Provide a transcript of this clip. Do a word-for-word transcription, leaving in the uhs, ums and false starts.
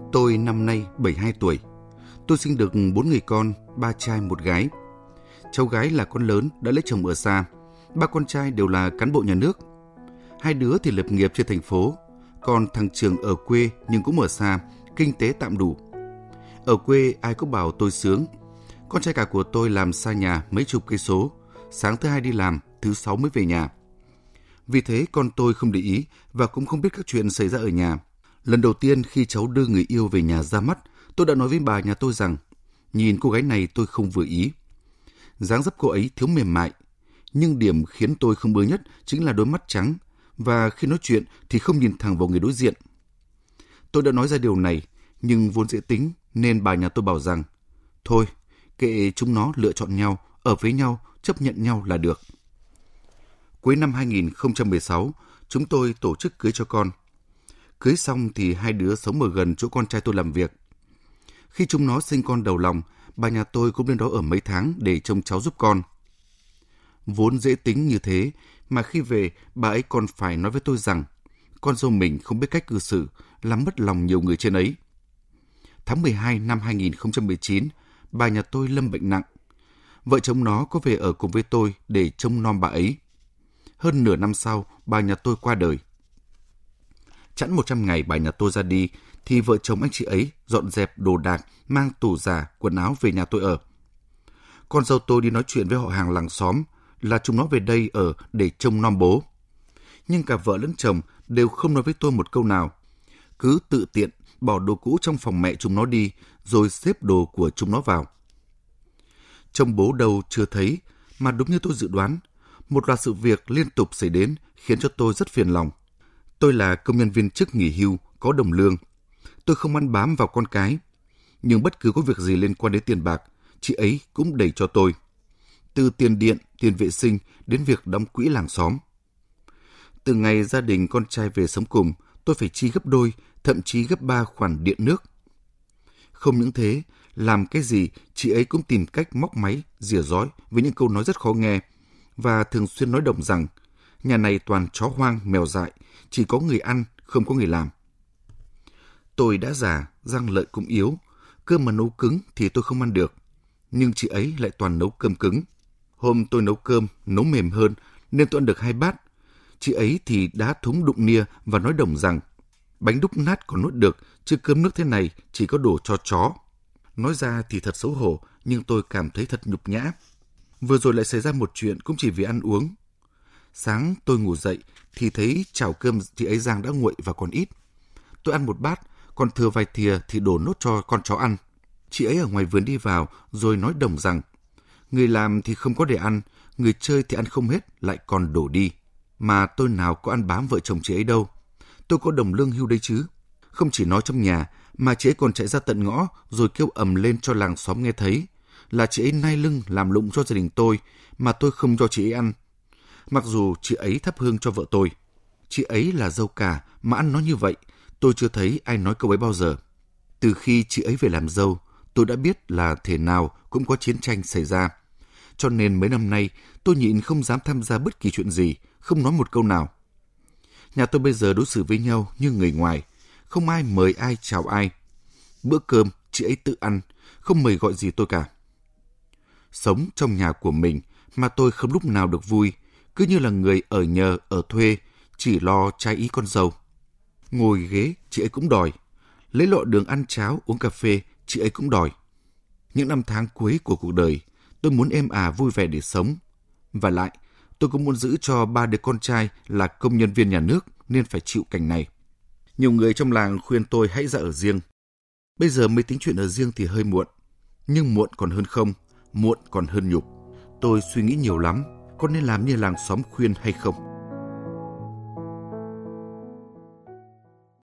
Tôi năm nay bảy mươi hai tuổi. Tôi sinh được bốn người con, ba trai một gái. Cháu gái là con lớn đã lấy chồng ở xa. Ba con trai đều là cán bộ nhà nước. Hai đứa thì lập nghiệp trên thành phố, còn thằng Trường ở quê nhưng cũng ở xa, kinh tế tạm đủ. Ở quê ai cũng bảo tôi sướng. Con trai cả của tôi làm xa nhà mấy chục cây số, sáng thứ hai đi làm, thứ sáu mới về nhà. Vì thế con tôi không để ý và cũng không biết các chuyện xảy ra ở nhà. Lần đầu tiên khi cháu đưa người yêu về nhà ra mắt, tôi đã nói với bà nhà tôi rằng nhìn cô gái này tôi không vừa ý. Dáng dấp cô ấy thiếu mềm mại, nhưng điểm khiến tôi không ưa nhất chính là đôi mắt trắng và khi nói chuyện thì không nhìn thẳng vào người đối diện. Tôi đã nói ra điều này, nhưng vốn dễ tính nên bà nhà tôi bảo rằng thôi, kệ chúng nó lựa chọn nhau, ở với nhau, chấp nhận nhau là được. Cuối năm hai nghìn không trăm mười sáu, chúng tôi tổ chức cưới cho con. Cưới xong thì hai đứa sống ở gần chỗ con trai tôi làm việc. Khi chúng nó sinh con đầu lòng, bà nhà tôi cũng lên đó ở mấy tháng để trông cháu giúp con. Vốn dễ tính như thế, mà khi về, bà ấy còn phải nói với tôi rằng con dâu mình không biết cách cư xử, làm mất lòng nhiều người trên ấy. Tháng mười hai năm hai nghìn không trăm mười chín, bà nhà tôi lâm bệnh nặng. Vợ chồng nó có về ở cùng với tôi để trông nom bà ấy. Hơn nửa năm sau, bà nhà tôi qua đời. Chẵn một trăm ngày bà nhà tôi ra đi, thì vợ chồng anh chị ấy dọn dẹp đồ đạc, mang tủ giả, quần áo về nhà tôi ở. Con dâu tôi đi nói chuyện với họ hàng làng xóm là chúng nó về đây ở để trông nom bố. Nhưng cả vợ lẫn chồng đều không nói với tôi một câu nào. Cứ tự tiện bỏ đồ cũ trong phòng mẹ chúng nó đi, rồi xếp đồ của chúng nó vào. Trông bố đâu chưa thấy, mà đúng như tôi dự đoán, một loạt sự việc liên tục xảy đến khiến cho tôi rất phiền lòng. Tôi là công nhân viên chức nghỉ hưu, có đồng lương. Tôi không ăn bám vào con cái. Nhưng bất cứ có việc gì liên quan đến tiền bạc, chị ấy cũng đẩy cho tôi. Từ tiền điện, tiền vệ sinh đến việc đóng quỹ làng xóm. Từ ngày gia đình con trai về sống cùng, tôi phải chi gấp đôi, thậm chí gấp ba khoản điện nước. Không những thế, làm cái gì chị ấy cũng tìm cách móc máy, rỉa rói với những câu nói rất khó nghe và thường xuyên nói động rằng nhà này toàn chó hoang, mèo dại, chỉ có người ăn, không có người làm. Tôi đã già, răng lợi cũng yếu, cơm mà nấu cứng thì tôi không ăn được, nhưng chị ấy lại toàn nấu cơm cứng. Hôm tôi nấu cơm, nấu mềm hơn nên tôi ăn được hai bát. Chị ấy thì đá thúng đụng nia và nói đồng rằng bánh đúc nát còn nuốt được, chứ cơm nước thế này chỉ có đồ cho chó. Nói ra thì thật xấu hổ, nhưng tôi cảm thấy thật nhục nhã. Vừa rồi lại xảy ra một chuyện cũng chỉ vì ăn uống. Sáng tôi ngủ dậy thì thấy chảo cơm chị ấy rang đã nguội và còn ít. Tôi ăn một bát, còn thừa vài thìa thì đổ nốt cho con chó ăn. Chị ấy ở ngoài vườn đi vào rồi nói đồng rằng người làm thì không có để ăn, người chơi thì ăn không hết lại còn đổ đi. Mà tôi nào có ăn bám vợ chồng chị ấy đâu. Tôi có đồng lương hưu đây chứ. Không chỉ nói trong nhà, mà chị ấy còn chạy ra tận ngõ rồi kêu ầm lên cho làng xóm nghe thấy là chị ấy nai lưng làm lụng cho gia đình tôi mà tôi không cho chị ấy ăn. Mặc dù chị ấy thắp hương cho vợ tôi. Chị ấy là dâu cả mà ăn nói như vậy, tôi chưa thấy ai nói câu ấy bao giờ. Từ khi chị ấy về làm dâu, tôi đã biết là thể nào cũng có chiến tranh xảy ra. Cho nên mấy năm nay tôi nhịn không dám tham gia bất kỳ chuyện gì, không nói một câu nào. Nhà tôi bây giờ đối xử với nhau như người ngoài, không ai mời ai chào ai. Bữa cơm chị ấy tự ăn, không mời gọi gì tôi cả. Sống trong nhà của mình mà tôi không lúc nào được vui, cứ như là người ở nhờ, ở thuê, chỉ lo trái ý con dâu. Ngồi ghế chị ấy cũng đòi, lấy lọ đường ăn cháo, uống cà phê chị ấy cũng đòi. Những năm tháng cuối của cuộc đời, tôi muốn êm ả vui vẻ để sống. Và lại, tôi cũng muốn giữ cho ba đứa con trai là công nhân viên nhà nước nên phải chịu cảnh này. Nhiều người trong làng khuyên tôi hãy ra ở riêng. Bây giờ mới tính chuyện ở riêng thì hơi muộn. Nhưng muộn còn hơn không, muộn còn hơn nhục. Tôi suy nghĩ nhiều lắm, có nên làm như làng xóm khuyên hay không?